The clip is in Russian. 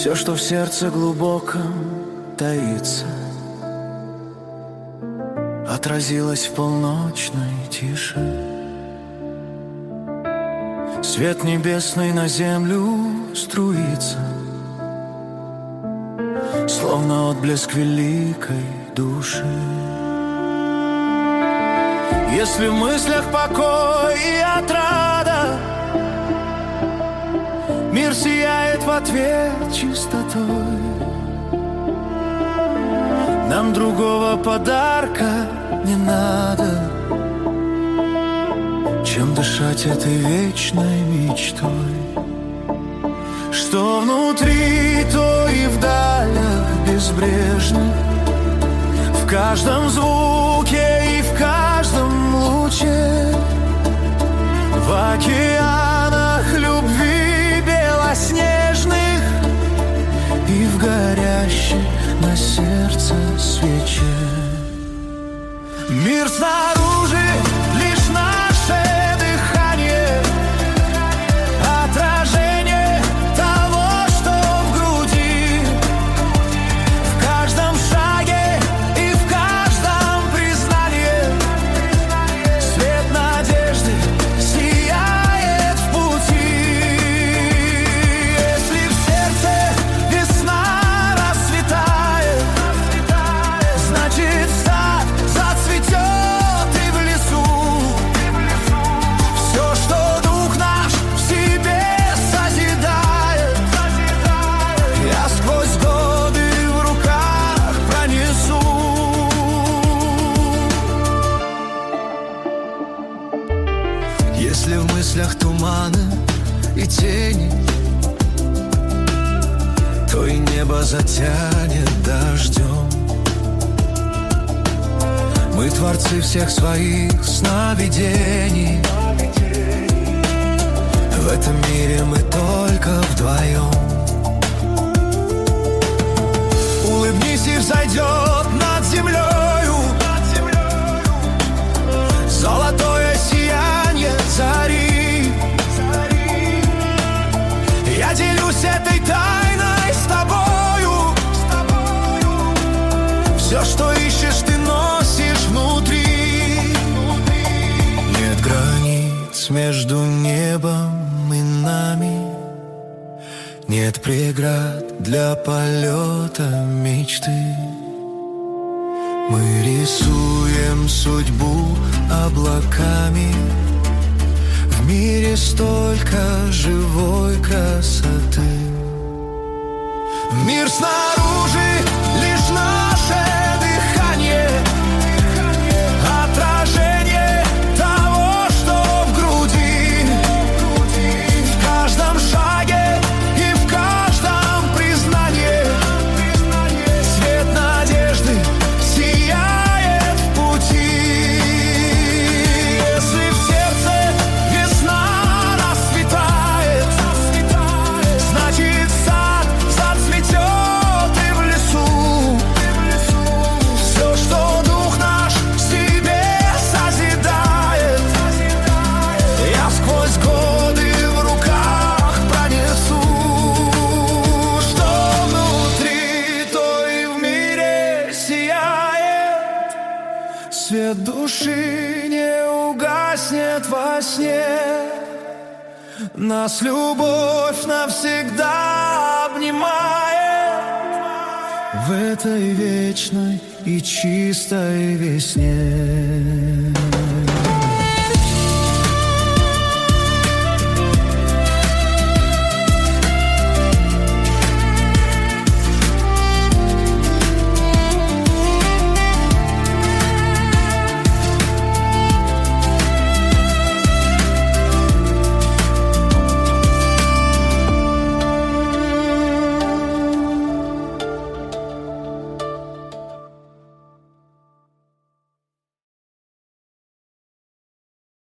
Все, что в сердце глубоком таится, отразилось в полночной тиши. Свет небесный на землю струится, словно отблеск великой души. Если в мыслях покой и отрада, мир сияет в ответ чистотой. Нам другого подарка не надо, чем дышать этой вечной мечтой. Что внутри, то и в далях безбрежных, в каждом звуке и в каждом луче, в океанах любви белоснежных и в горящей на сердце свече. Мир снаружи лишь наше дыхание, отражение того, что в груди, в каждом шаге и в каждом признании. Свет надежды сияет в пути. Если в сердце весна расцветает, значит сад зацветет и в лесу. Все, что дух наш в себе созидает, я сквозь годы в руках пронесу. Если в мыслях туманы и тени, то и небо затянет дождем. Мы творцы всех своих сновидений. В этом мире мы только вдвоем. Улыбнись, и взойдет над землею золотое сияние зари. Я делюсь этой тайной с тобою. Все, что ищешь, ты носишь внутри. Нет границ между небом и нами, нет преград для полета мечты. Мы рисуем судьбу облаками. В мире столько живой красоты. Мир снаружи лишь наше дыхание, отражение того, что в груди, в каждом шаге и в каждом признании. Свет надежды сияет в пути. Если в сердце весна расцветает, значит сад зацветет и в лесу. Все, что дух наш в себе созидает, я сквозь годы в руках пронесу. Что внутри, то и в мире сияет. Свет души не угаснет во сне. Нас любовь навсегда обнимает в этой вечной и чистой весне.